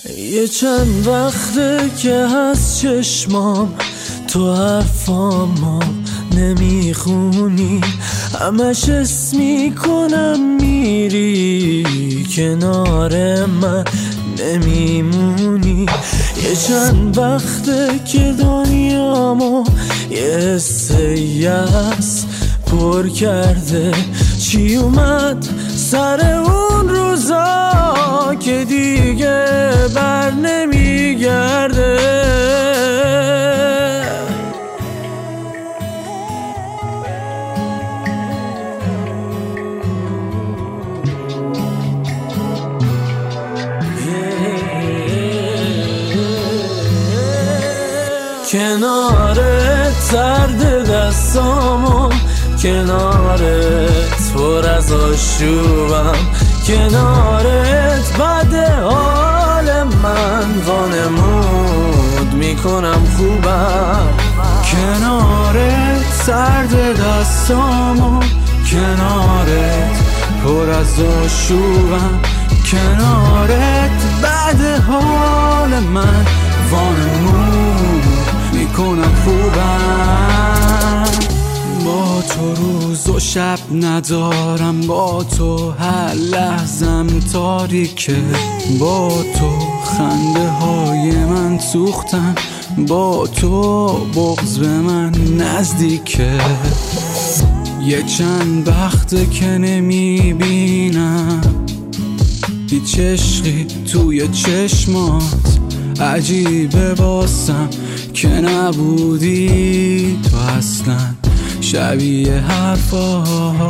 یه چند وقته که از چشمام تو حرفامو نمیخونی، همش حس میکنم میری کنار من نمیمونی. یه چند وقته که دنیامو یه حس یأس پر کرده، چی اومد سر اون روزا که دیگه بر نمیگرده. کنارت سرد دستامو، کنارت پر از آشوبم، کنارت بعد حال من وانمود میکنم خوبم. کنارت سرد دستامو، کنارت پر از آشوبم، کنارت بعد حال من وانمود میکنم خوبم. با تو روز و شب ندارم، با تو هر لحظم تاریکه، با تو خنده های من سوختن، با تو بغض به من نزدیکه. یه چند وقته که نمیبینم هیچ عشقی توی چشمات، عجیبه باسم که نبودی تو اصلا شبیه حرفات،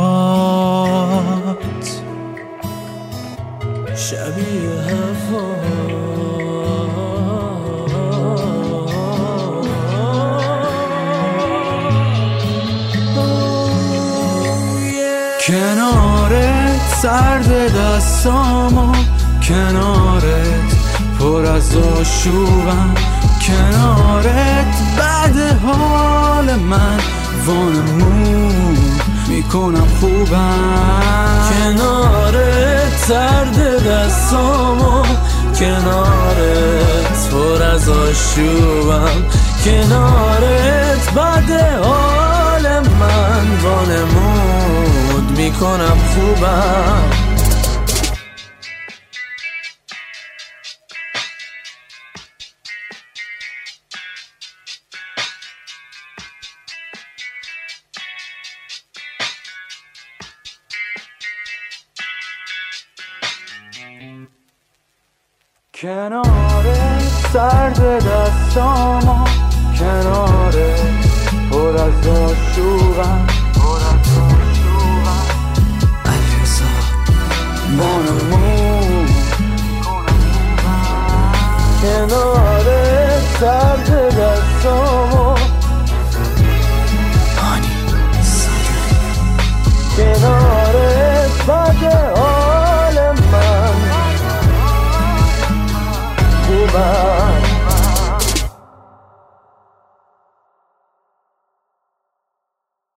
شبیه حرفات. کنارت سرد دستامو، کنارت پر از آشوبم، کنارت بعد حال من وانمود میکنم خوبم. کنارت سرد دستامو، کنارت پر از آشوبم، کنارت بعد حال من وانمود میکنم خوبم. کنارت سرد دستامو، کنارت پر از آشوبم،